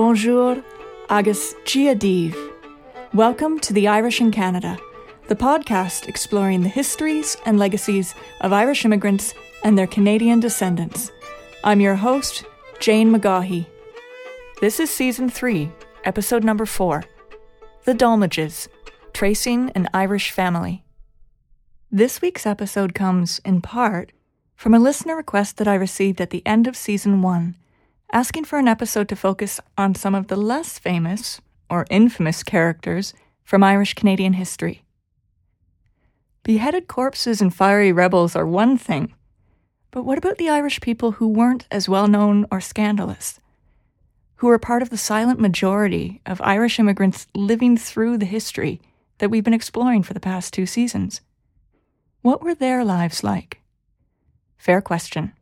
Bonjour, agus Gia Dív. Welcome to The Irish in Canada, the podcast exploring the histories and legacies of Irish immigrants and their Canadian descendants. I'm your host, Jane McGaughey. This is Season 3, Episode number 4, The Dolmadges, Tracing an Irish Family. This week's episode comes, in part, from a listener request that I received at the end of Season 1, asking for an episode to focus on some of the less famous, or infamous characters from Irish Canadian history. Beheaded corpses and fiery rebels are one thing, but what about the Irish people who weren't as well known or scandalous? Who were part of the silent majority of Irish immigrants living through the history that we've been exploring for the past 2 seasons? What were their lives like? Fair question.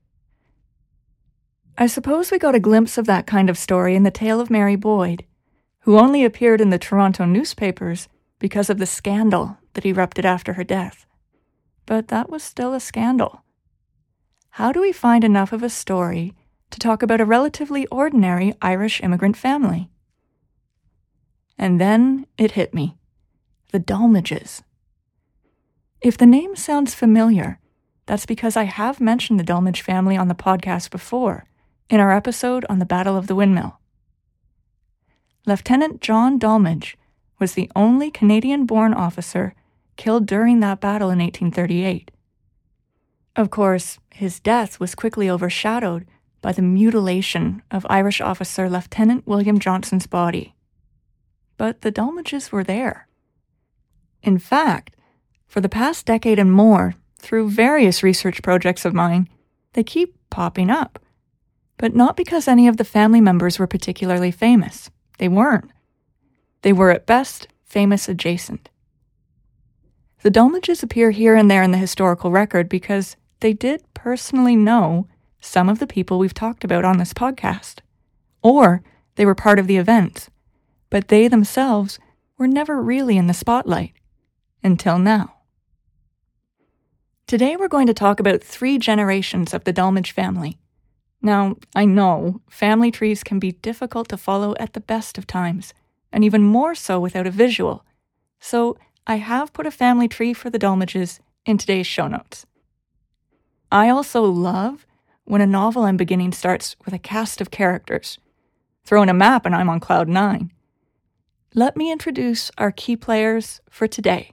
I suppose we got a glimpse of that kind of story in the tale of Mary Boyd, who only appeared in the Toronto newspapers because of the scandal that erupted after her death. But that was still a scandal. How do we find enough of a story to talk about a relatively ordinary Irish immigrant family? And then it hit me. The Dolmadges. If the name sounds familiar, that's because I have mentioned the Dolmadge family on the podcast before, in our episode on the Battle of the Windmill. Lieutenant John Dolmadge was the only Canadian-born officer killed during that battle in 1838. Of course, his death was quickly overshadowed by the mutilation of Irish officer Lieutenant William Johnson's body. But the Dolmadges were there. In fact, for the past decade and more, through various research projects of mine, they keep popping up. But not because any of the family members were particularly famous. They weren't. They were at best famous adjacent. The Dolmadges appear here and there in the historical record because they did personally know some of the people we've talked about on this podcast. Or they were part of the events, but they themselves were never really in the spotlight. Until now. Today we're going to talk about 3 generations of the Dolmadge family. Now, I know family trees can be difficult to follow at the best of times, and even more so without a visual. So I have put a family tree for the Dolmadges in today's show notes. I also love when a novel I'm beginning starts with a cast of characters. Throw in a map and I'm on cloud 9. Let me introduce our key players for today.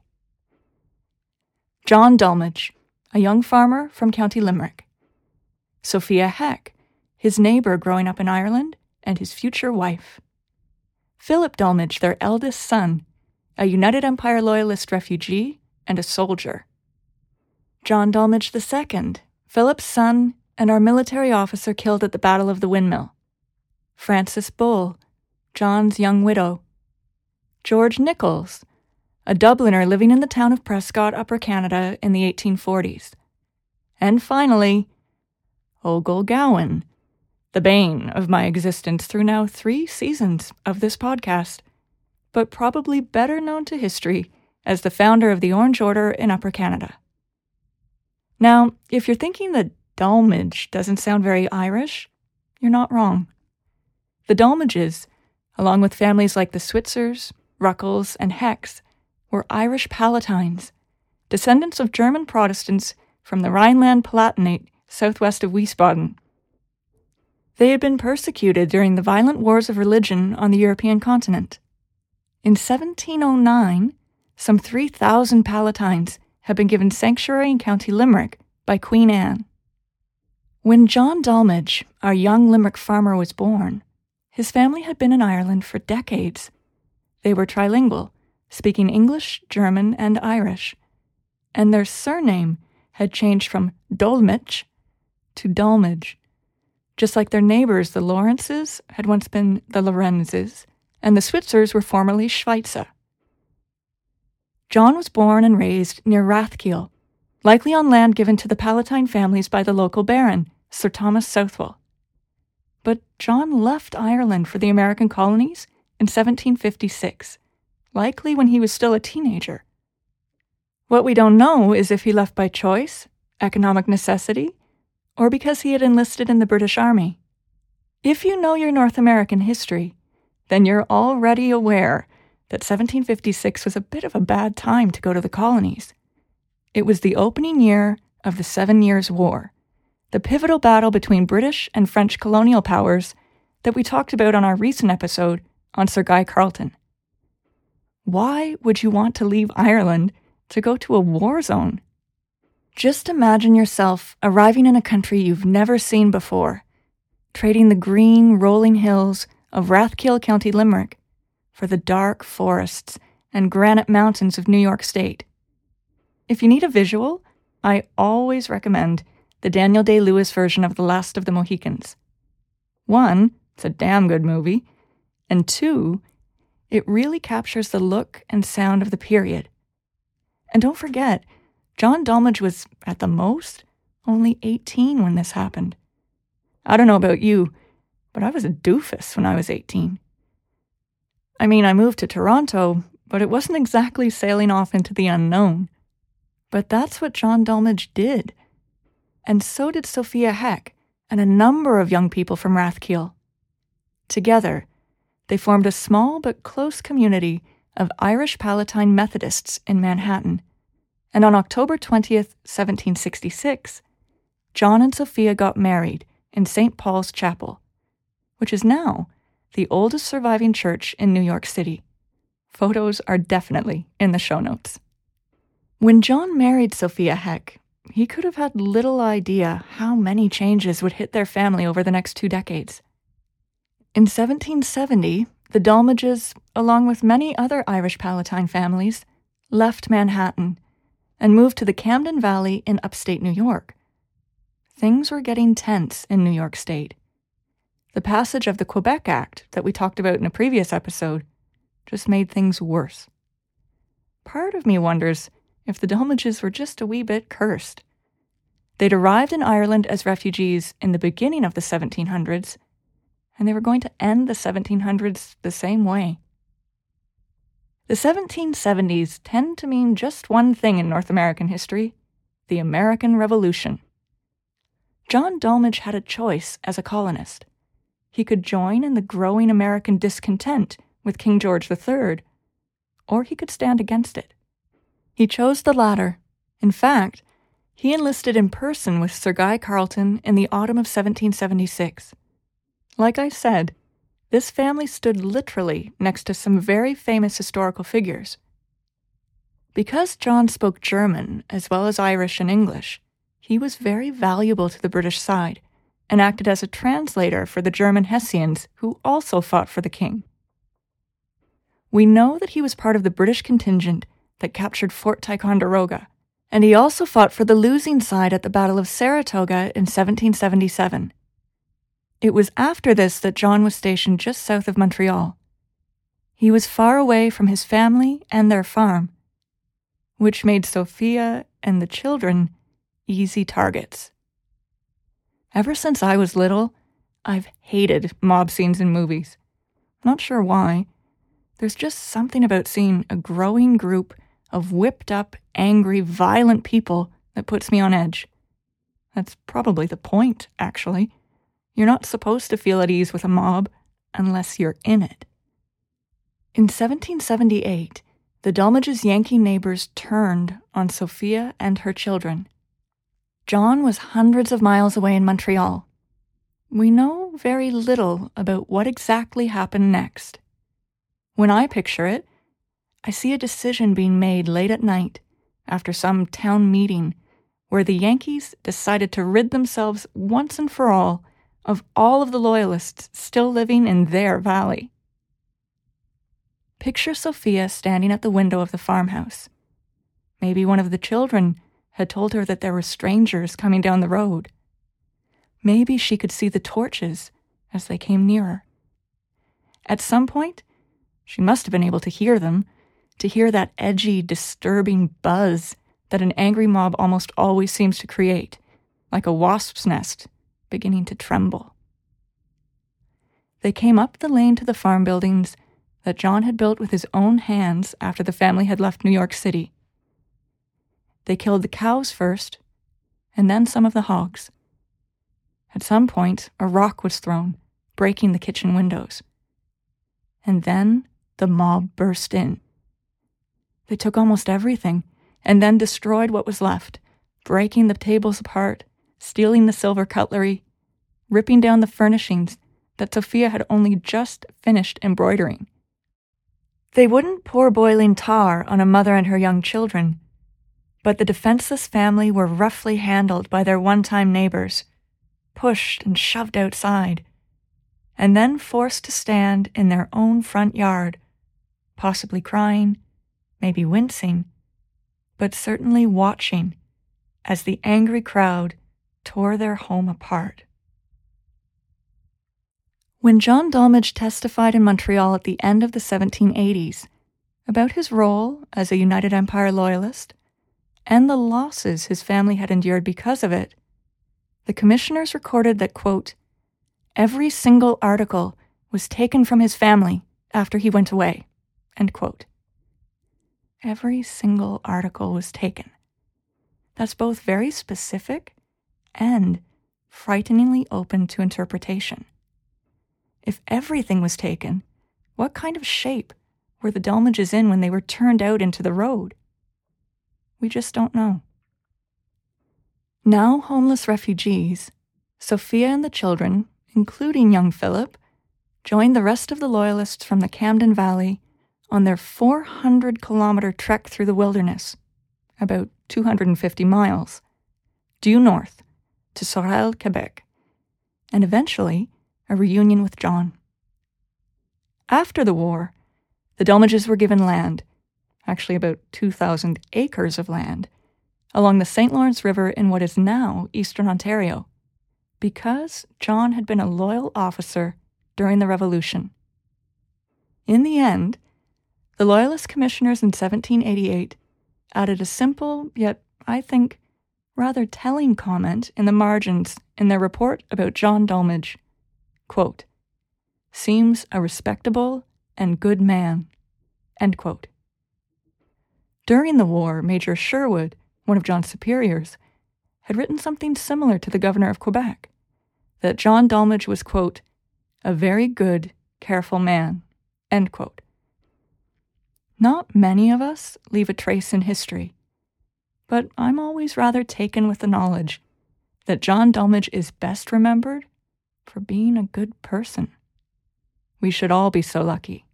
John Dolmadge, a young farmer from County Limerick. Sophia Heck, his neighbour growing up in Ireland, and his future wife. Philip Dolmadge, their eldest son, a United Empire Loyalist refugee and a soldier. John Dolmadge II, Philip's son and our military officer killed at the Battle of the Windmill. Frances Bull, John's young widow. George Nichols, a Dubliner living in the town of Prescott, Upper Canada in the 1840s. And finally, Ogle Gowan, the bane of my existence through now 3 seasons of this podcast, but probably better known to history as the founder of the Orange Order in Upper Canada. Now, if you're thinking that Dolmadge doesn't sound very Irish, you're not wrong. The Dolmadges, along with families like the Switzers, Ruckles, and Hecks, were Irish Palatines, descendants of German Protestants from the Rhineland-Palatinate southwest of Wiesbaden. They had been persecuted during the violent wars of religion on the European continent. In 1709, some 3,000 Palatines had been given sanctuary in County Limerick by Queen Anne. When John Dolmadge, our young Limerick farmer, was born, his family had been in Ireland for decades. They were trilingual, speaking English, German, and Irish, and their surname had changed from Dolmetsch to Dolmadge, just like their neighbors, the Lawrences, had once been the Lorenzes, and the Switzers were formerly Schweitzer. John was born and raised near Rathkeil, likely on land given to the Palatine families by the local baron, Sir Thomas Southwell. But John left Ireland for the American colonies in 1756, likely when he was still a teenager. What we don't know is if he left by choice, economic necessity, or because he had enlisted in the British Army. If you know your North American history, then you're already aware that 1756 was a bit of a bad time to go to the colonies. It was the opening year of the 7 Years' War, the pivotal battle between British and French colonial powers that we talked about on our recent episode on Sir Guy Carleton. Why would you want to leave Ireland to go to a war zone? Just imagine yourself arriving in a country you've never seen before, trading the green, rolling hills of Rathkill, County Limerick, for the dark forests and granite mountains of New York State. If you need a visual, I always recommend the Daniel Day-Lewis version of The Last of the Mohicans. 1, it's a damn good movie, and 2, it really captures the look and sound of the period. And don't forget, John Dolmage was, at the most, only 18 when this happened. I don't know about you, but I was a doofus when I was 18. I mean, I moved to Toronto, but it wasn't exactly sailing off into the unknown. But that's what John Dolmage did. And so did Sophia Heck and a number of young people from Rathkill. Together, they formed a small but close community of Irish Palatine Methodists in Manhattan. And on October 20th, 1766, John and Sophia got married in St. Paul's Chapel, which is now the oldest surviving church in New York City. Photos are definitely in the show notes. When John married Sophia Heck, he could have had little idea how many changes would hit their family over the next 2 decades. In 1770, the Dolmages, along with many other Irish Palatine families, left Manhattan and moved to the Camden Valley in upstate New York. Things were getting tense in New York State. The passage of the Quebec Act that we talked about in a previous episode just made things worse. Part of me wonders if the Dolmages were just a wee bit cursed. They'd arrived in Ireland as refugees in the beginning of the 1700s, and they were going to end the 1700s the same way. The 1770s tend to mean just one thing in North American history: the American Revolution. John Dolmage had a choice as a colonist. He could join in the growing American discontent with King George III, or he could stand against it. He chose the latter. In fact, he enlisted in person with Sir Guy Carleton in the autumn of 1776. Like I said, this family stood literally next to some very famous historical figures. Because John spoke German as well as Irish and English, he was very valuable to the British side and acted as a translator for the German Hessians who also fought for the king. We know that he was part of the British contingent that captured Fort Ticonderoga, and he also fought for the losing side at the Battle of Saratoga in 1777. It was after this that John was stationed just south of Montreal. He was far away from his family and their farm, which made Sophia and the children easy targets. Ever since I was little, I've hated mob scenes in movies. Not sure why. There's just something about seeing a growing group of whipped-up, angry, violent people that puts me on edge. That's probably the point, actually. You're not supposed to feel at ease with a mob unless you're in it. In 1778, the Dolmages' Yankee neighbors turned on Sophia and her children. John was hundreds of miles away in Montreal. We know very little about what exactly happened next. When I picture it, I see a decision being made late at night after some town meeting where the Yankees decided to rid themselves once and for all of the Loyalists still living in their valley. Picture Sophia standing at the window of the farmhouse. Maybe one of the children had told her that there were strangers coming down the road. Maybe she could see the torches as they came nearer. At some point, she must have been able to hear them, to hear that edgy, disturbing buzz that an angry mob almost always seems to create, like a wasp's nest beginning to tremble. They came up the lane to the farm buildings that John had built with his own hands after the family had left New York City. They killed the cows first, and then some of the hogs. At some point, a rock was thrown, breaking the kitchen windows. And then the mob burst in. They took almost everything, and then destroyed what was left, breaking the tables apart, stealing the silver cutlery, ripping down the furnishings that Sophia had only just finished embroidering. They wouldn't pour boiling tar on a mother and her young children, but the defenseless family were roughly handled by their one-time neighbors, pushed and shoved outside, and then forced to stand in their own front yard, possibly crying, maybe wincing, but certainly watching as the angry crowd tore their home apart. When John Dolmage testified in Montreal at the end of the 1780s about his role as a United Empire Loyalist and the losses his family had endured because of it, the commissioners recorded that, quote, every single article was taken from his family after he went away, end quote. Every single article was taken. That's both very specific and frighteningly open to interpretation. If everything was taken, what kind of shape were the Dolmages in when they were turned out into the road? We just don't know. Now homeless refugees, Sophia and the children, including young Philip, joined the rest of the Loyalists from the Camden Valley on their 400-kilometer trek through the wilderness, about 250 miles, due north to Sorel, Quebec, and eventually a reunion with John. After the war, the Dolmages were given land, actually about 2,000 acres of land, along the St. Lawrence River in what is now eastern Ontario, because John had been a loyal officer during the Revolution. In the end, the Loyalist commissioners in 1788 added a simple, yet, I think, rather telling comment in the margins in their report about John Dolmage. Quote, seems a respectable and good man, end quote. During the war, Major Sherwood, one of John's superiors, had written something similar to the governor of Quebec, that John Dolmage was, quote, a very good, careful man, end quote. Not many of us leave a trace in history, but I'm always rather taken with the knowledge that John Dolmage is best remembered for being a good person. We should all be so lucky.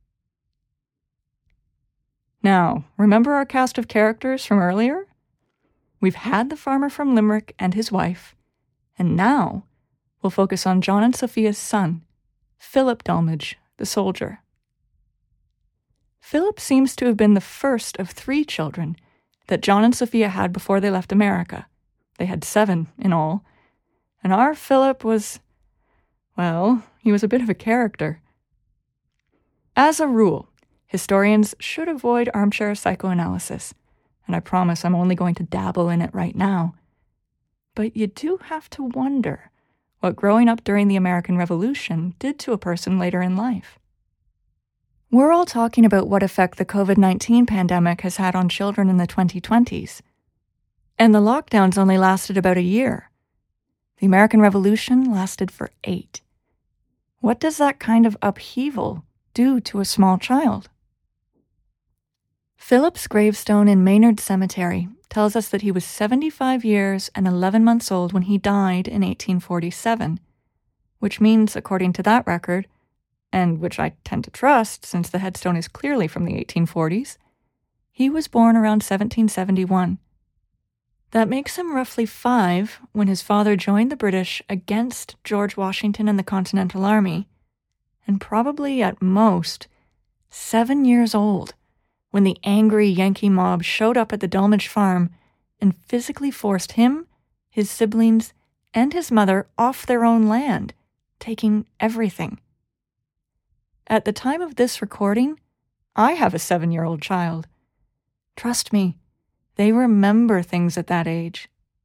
Now, remember our cast of characters from earlier? We've had the farmer from Limerick and his wife, and now we'll focus on John and Sophia's son, Philip Dolmage, the soldier. Philip seems to have been the first of 3 children that John and Sophia had before they left America. They had 7 in all, and our Philip was, well, he was a bit of a character. As a rule, historians should avoid armchair psychoanalysis, and I promise I'm only going to dabble in it right now. But you do have to wonder what growing up during the American Revolution did to a person later in life. We're all talking about what effect the COVID-19 pandemic has had on children in the 2020s. And the lockdowns only lasted about a year. The American Revolution lasted for 8. What does that kind of upheaval do to a small child? Philip's gravestone in Maynard Cemetery tells us that he was 75 years and 11 months old when he died in 1847, which means, according to that record, and which I tend to trust since the headstone is clearly from the 1840s, he was born around 1771. That makes him roughly 5 when his father joined the British against George Washington and the Continental Army, and probably at most 7 years old when the angry Yankee mob showed up at the Dolmage farm and physically forced him, his siblings, and his mother off their own land, taking everything. At the time of this recording, I have a 7-year-old child. Trust me, they remember things at that age.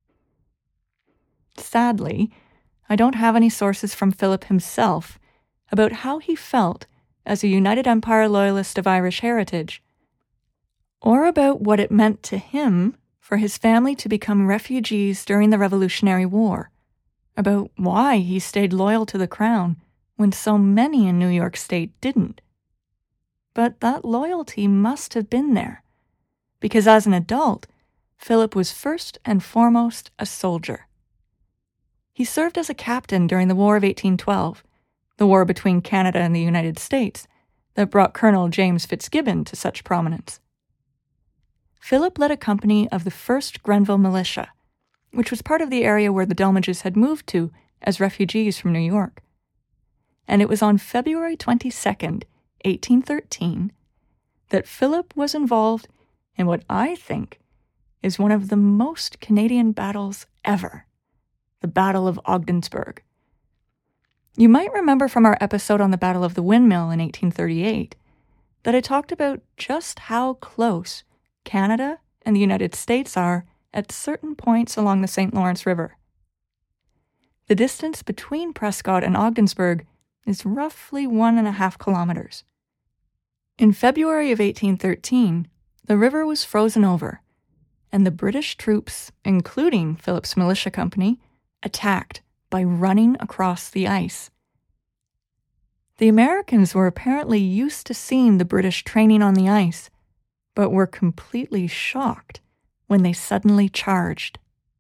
Sadly, I don't have any sources from Philip himself about how he felt as a United Empire Loyalist of Irish heritage, or about what it meant to him for his family to become refugees during the Revolutionary War, about why he stayed loyal to the Crown when so many in New York State didn't. but that loyalty must have been there, because as an adult, Philip was first and foremost a soldier. He served as a captain during the War of 1812, the war between Canada and the United States, that brought Colonel James Fitzgibbon to such prominence. Philip led a company of the 1st Grenville Militia, which was part of the area where the Delmages had moved to as refugees from New York. And it was on February 22nd, 1813, that Philip was involved in what I think is one of the most Canadian battles ever, the Battle of Ogdensburg. You might remember from our episode on the Battle of the Windmill in 1838 that I talked about just how close Canada and the United States are at certain points along the St. Lawrence River. The distance between Prescott and Ogdensburg is roughly 1.5 kilometers. In February of 1813, the river was frozen over, and the British troops, including Philip's militia company, attacked by running across the ice. The Americans were apparently used to seeing the British training on the ice, but were completely shocked when they suddenly charged.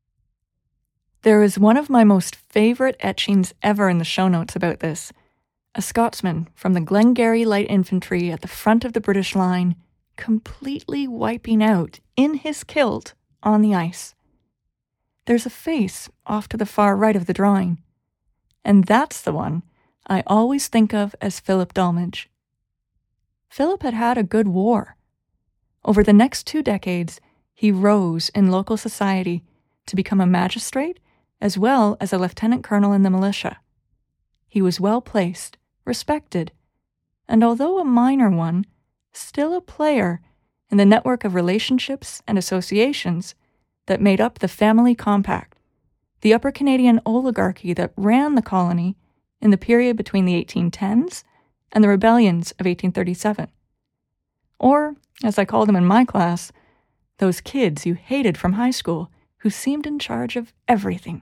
There is one of my most favorite etchings ever in the show notes about this. A Scotsman from the Glengarry Light Infantry at the front of the British line, completely wiping out in his kilt on the ice. There's a face off to the far right of the drawing, and that's the one I always think of as Philip Dolmage. Philip had had a good war. Over the next 2 decades, he rose in local society to become a magistrate as well as a lieutenant colonel in the militia. He was well placed, respected, and although a minor one, still a player in the network of relationships and associations that made up the Family Compact, the Upper Canadian oligarchy that ran the colony in the period between the 1810s and the rebellions of 1837. Or, as I called them in my class, those kids you hated from high school who seemed in charge of everything.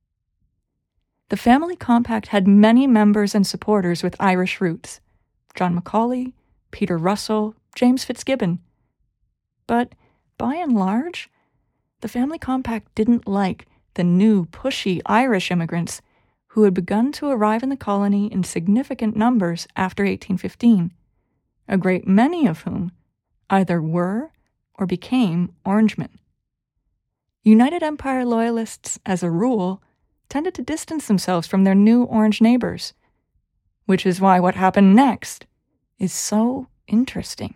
The Family Compact had many members and supporters with Irish roots: John Macaulay, Peter Russell, James Fitzgibbon. But, by and large, the Family Compact didn't like the new, pushy Irish immigrants who had begun to arrive in the colony in significant numbers after 1815, a great many of whom either were or became Orangemen. United Empire Loyalists, as a rule, tended to distance themselves from their new Orange neighbors, which is why what happened next is so interesting.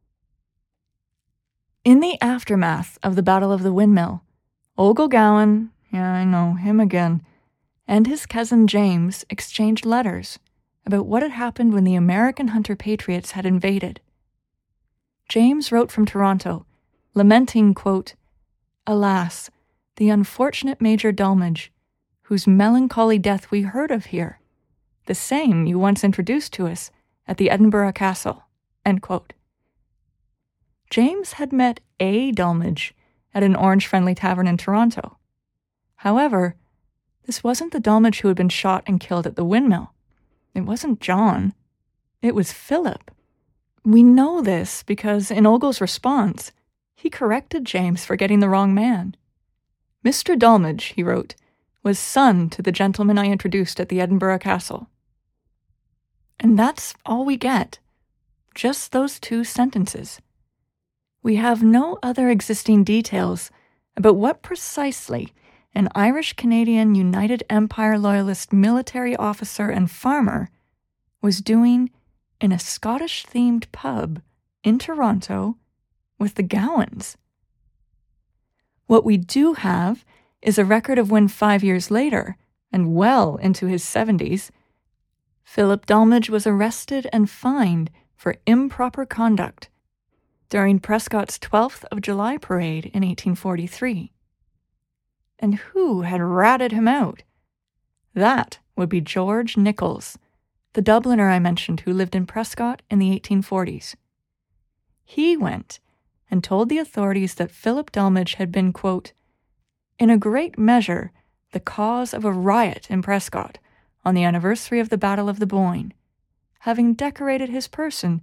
In the aftermath of the Battle of the Windmill, Ogle Gowan, yeah, I know, him again, and his cousin James exchanged letters about what had happened when the American Hunter Patriots had invaded. James wrote from Toronto, lamenting, quote, "Alas, the unfortunate Major Dolmage, whose melancholy death we heard of here, the same you once introduced to us at the Edinburgh Castle," end quote. James had met a Dolmage at an Orange-friendly tavern in Toronto. However, this wasn't the Dolmage who had been shot and killed at the Windmill. It wasn't John. It was Philip. We know this because in Ogle's response, he corrected James for getting the wrong man. "Mr. Dolmage," he wrote, "was son to the gentleman I introduced at the Edinburgh Castle." And that's all we get. Just those 2 sentences. We have no other existing details about what precisely an Irish-Canadian United Empire Loyalist military officer and farmer was doing in a Scottish-themed pub in Toronto with the Gowans. What we do have is a record of when 5 years later, and well into his 70s, Philip Dolmage was arrested and fined for improper conduct during Prescott's 12th of July parade in 1843. And who had ratted him out? That would be George Nichols, the Dubliner I mentioned who lived in Prescott in the 1840s. He went and told the authorities that Philip Dolmage had been, quote, "in a great measure the cause of a riot in Prescott on the anniversary of the Battle of the Boyne, having decorated his person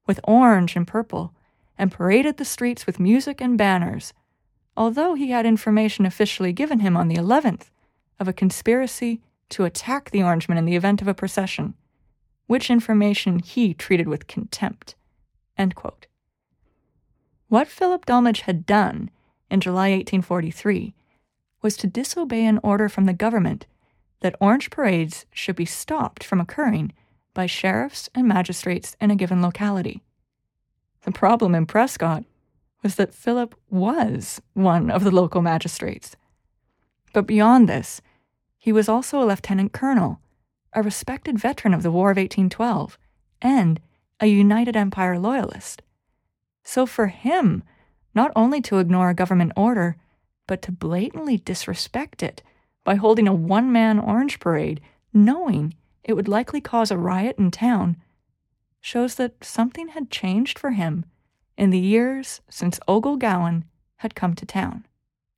with orange and purple, and paraded the streets with music and banners, although he had information officially given him on the 11th of a conspiracy to attack the Orangemen in the event of a procession, which information he treated with contempt." End quote. What Philip Dolmage had done in July 1843 was to disobey an order from the government that orange parades should be stopped from occurring by sheriffs and magistrates in a given locality. The problem in Prescott was that Philip was one of the local magistrates. But beyond this, he was also a lieutenant colonel, a respected veteran of the War of 1812, and a United Empire loyalist. So for him, not only to ignore a government order, but to blatantly disrespect it by holding a one-man orange parade, knowing it would likely cause a riot in town, shows that something had changed for him in the years since Ogle Gowan had come to town.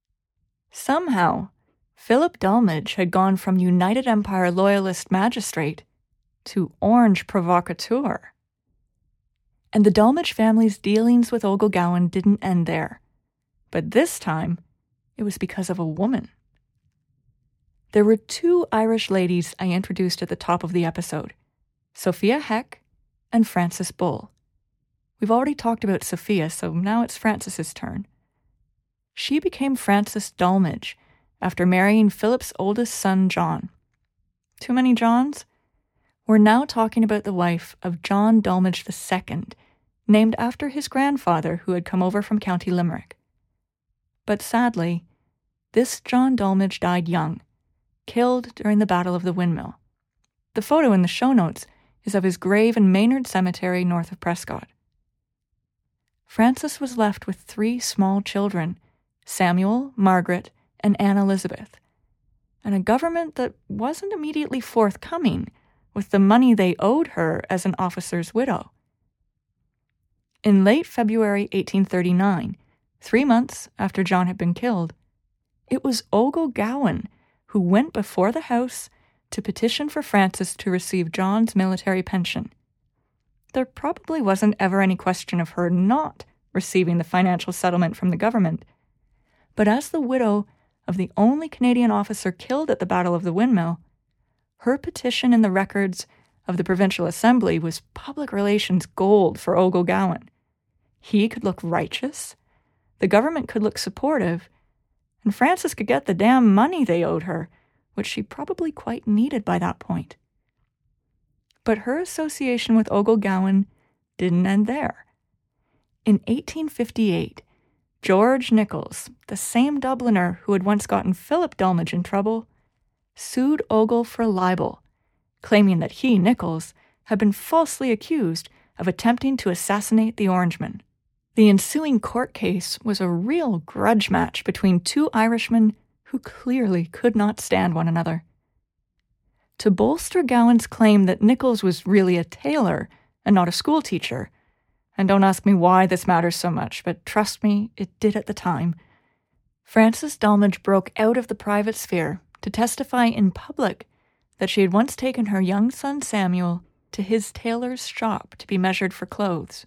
Somehow, Philip Dolmage had gone from United Empire loyalist magistrate to orange provocateur. And the Dolmage family's dealings with Ogle Gowan didn't end there. But this time, it was because of a woman. There were two Irish ladies I introduced at the top of the episode, Sophia Heck and Frances Bull. We've already talked about Sophia, so now it's Frances's turn. She became Frances Dolmage after marrying Philip's oldest son, John. Too many Johns? We're now talking about the wife of John Dolmage II, named after his grandfather who had come over from County Limerick. But sadly, this John Dolmage died young, killed during the Battle of the Windmill. The photo in the show notes is of his grave in Maynard Cemetery north of Prescott. Frances was left with 3 small children, Samuel, Margaret, and Anne Elizabeth, and a government that wasn't immediately forthcoming with the money they owed her as an officer's widow. In late February 1839, 3 months after John had been killed, it was Ogle Gowan who went before the House to petition for Frances to receive John's military pension. There probably wasn't ever any question of her not receiving the financial settlement from the government, but as the widow of the only Canadian officer killed at the Battle of the Windmill, her petition in the records of the Provincial Assembly was public relations gold for Ogle Gowan. He could look righteous, the government could look supportive, and Frances could get the damn money they owed her, which she probably quite needed by that point. But her association with Ogle Gowan didn't end there. In 1858, George Nichols, the same Dubliner who had once gotten Philip Dolmage in trouble, sued Ogle for libel, claiming that he, Nichols, had been falsely accused of attempting to assassinate the Orangemen. The ensuing court case was a real grudge match between 2 Irishmen who clearly could not stand one another. To bolster Gowan's claim that Nichols was really a tailor and not a schoolteacher, and don't ask me why this matters so much, but trust me, it did at the time, Frances Dolmage broke out of the private sphere to testify in public that she had once taken her young son Samuel to his tailor's shop to be measured for clothes.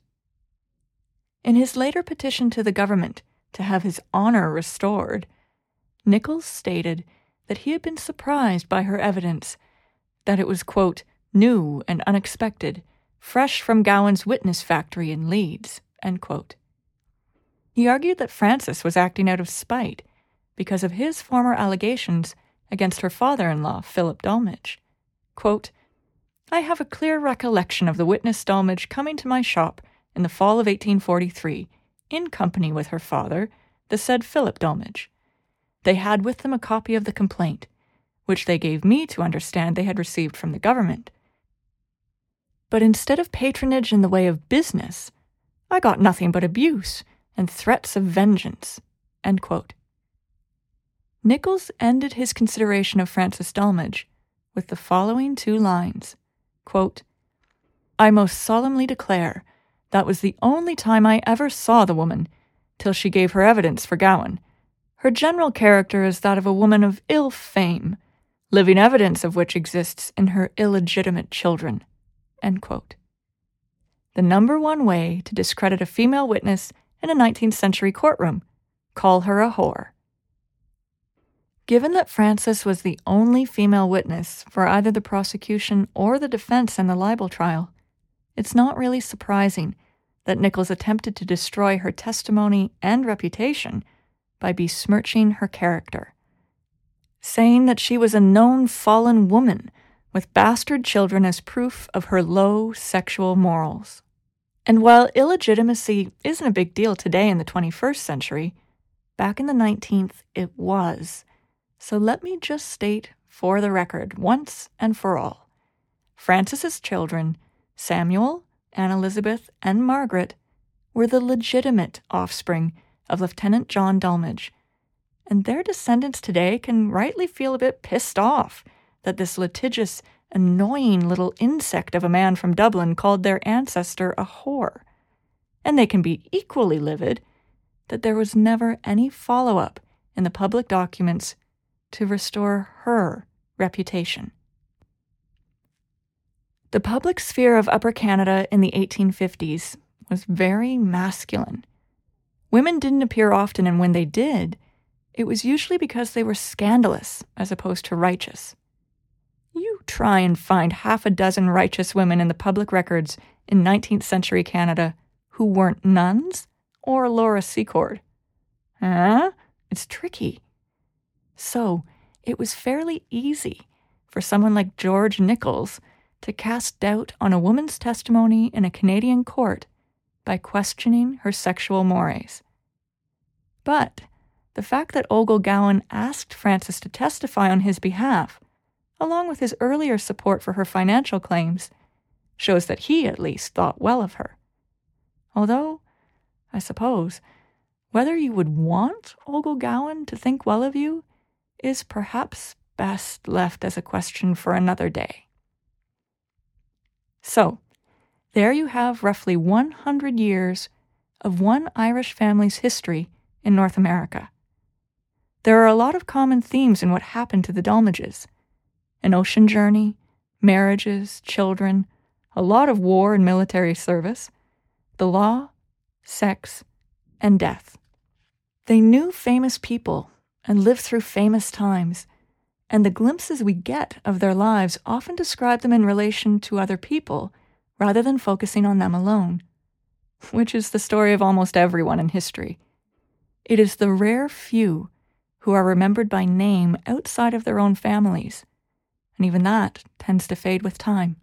In his later petition to the government to have his honor restored, Nichols stated that he had been surprised by her evidence, that it was, quote, new and unexpected, fresh from Gowan's witness factory in Leeds, end quote. He argued that Frances was acting out of spite because of his former allegations against her father-in-law, Philip Dolmage. Quote, I have a clear recollection of the witness Dolmage coming to my shop in the fall of 1843, in company with her father, the said Philip Dolmage. They had with them a copy of the complaint, which they gave me to understand they had received from the government. But instead of patronage in the way of business, I got nothing but abuse and threats of vengeance, end quote. Nichols ended his consideration of Frances Dolmage with the following 2 lines, quote, I most solemnly declare that was the only time I ever saw the woman, till she gave her evidence for Gowan. Her general character is that of a woman of ill fame, living evidence of which exists in her illegitimate children, end quote. the number one way to discredit a female witness in a 19th century courtroom: call her a whore. Given that Frances was the only female witness for either the prosecution or the defense in the libel trial, it's not really surprising that Nichols attempted to destroy her testimony and reputation by besmirching her character, saying that she was a known fallen woman with bastard children as proof of her low sexual morals. And while illegitimacy isn't a big deal today in the 21st century, back in the 19th it was. So let me just state for the record, once and for all, Frances's children, Samuel, Anne Elizabeth, and Margaret, were the legitimate offspring of Lieutenant John Dulmage, and their descendants today can rightly feel a bit pissed off that this litigious, annoying little insect of a man from Dublin called their ancestor a whore. And they can be equally livid that there was never any follow-up in the public documents to restore her reputation. The public sphere of Upper Canada in the 1850s was very masculine. Women didn't appear often, and when they did, it was usually because they were scandalous as opposed to righteous. You try and find half a dozen righteous women in the public records in 19th century Canada who weren't nuns or Laura Secord. It's tricky. So, it was fairly easy for someone like George Nichols to cast doubt on a woman's testimony in a Canadian court by questioning her sexual mores. But the fact that Ogle Gowan asked Frances to testify on his behalf, along with his earlier support for her financial claims, shows that he at least thought well of her. Although, I suppose, whether you would want Ogle Gowan to think well of you is perhaps best left as a question for another day. So, there you have roughly 100 years of one Irish family's history in North America. There are a lot of common themes in what happened to the Dulmages: an ocean journey, marriages, children, a lot of war and military service, the law, sex, and death. They knew famous people and lived through famous times, and the glimpses we get of their lives often describe them in relation to other people rather than focusing on them alone, which is the story of almost everyone in history. It is the rare few who are remembered by name outside of their own families, and even that tends to fade with time.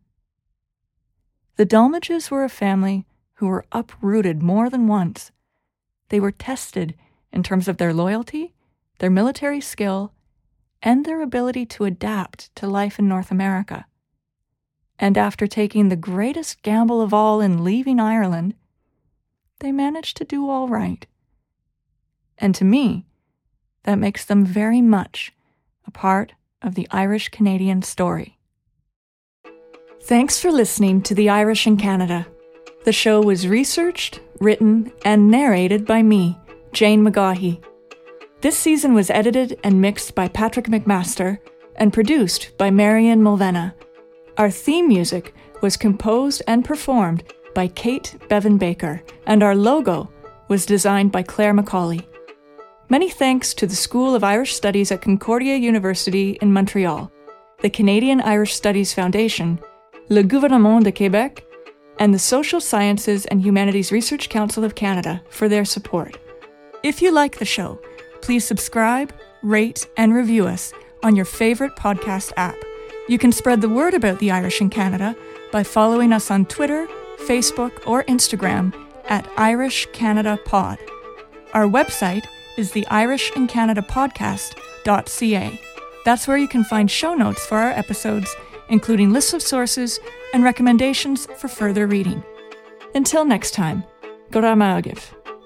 The Dulmages were a family who were uprooted more than once. They were tested in terms of their loyalty, their military skill, and their ability to adapt to life in North America. And after taking the greatest gamble of all in leaving Ireland, they managed to do all right. And to me, that makes them very much a part of the Irish-Canadian story. Thanks for listening to The Irish in Canada. The show was researched, written, and narrated by me, Jane McGaughey. This season was edited and mixed by Patrick McMaster and produced by Marian Mulvena. Our theme music was composed and performed by Kate Bevan Baker, and our logo was designed by Claire McCauley. Many thanks to the School of Irish Studies at Concordia University in Montreal, the Canadian Irish Studies Foundation, Le Gouvernement de Québec, and the Social Sciences and Humanities Research Council of Canada for their support. If you like the show, please subscribe, rate, and review us on your favorite podcast app. You can spread the word about the Irish in Canada by following us on Twitter, Facebook, or Instagram at Irish Canada Pod. Our website is the irishincanadapodcast.ca. That's where you can find show notes for our episodes, including lists of sources and recommendations for further reading. Until next time, go raibh maith agaibh.